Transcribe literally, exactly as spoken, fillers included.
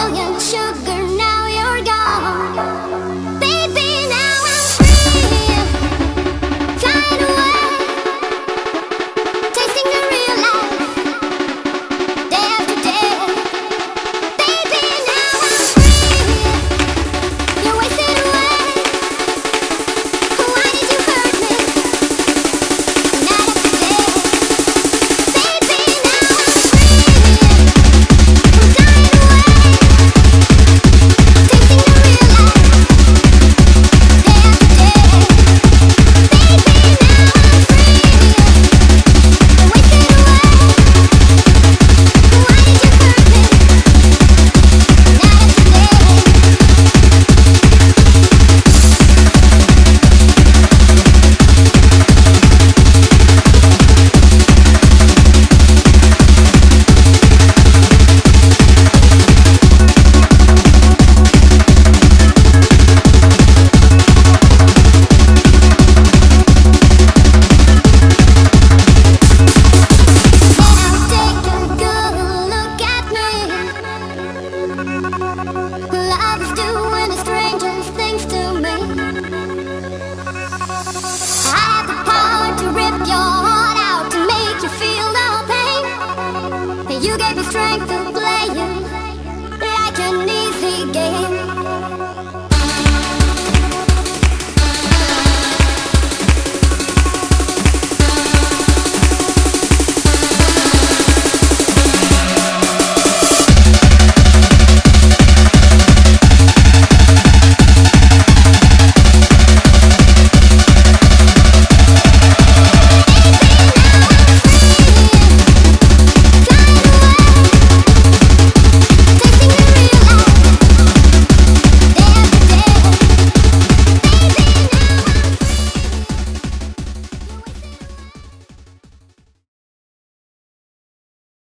million sugar, now you're gone. Baby, now I'm free, flying away, tasting the real life, day after day. Baby, now I'm free, you're wasted away. Why did you hurt me, night after day? Baby, now I'm free, I'm flying away, tasting the real life, day after day. Baby, now I'm free, you're wasted away. Why did you hurt me, night after Now take a good look at me. Love is doing the strangest things to me. I have the power to rip your heart out, to make you feel no pain. You gave me strength to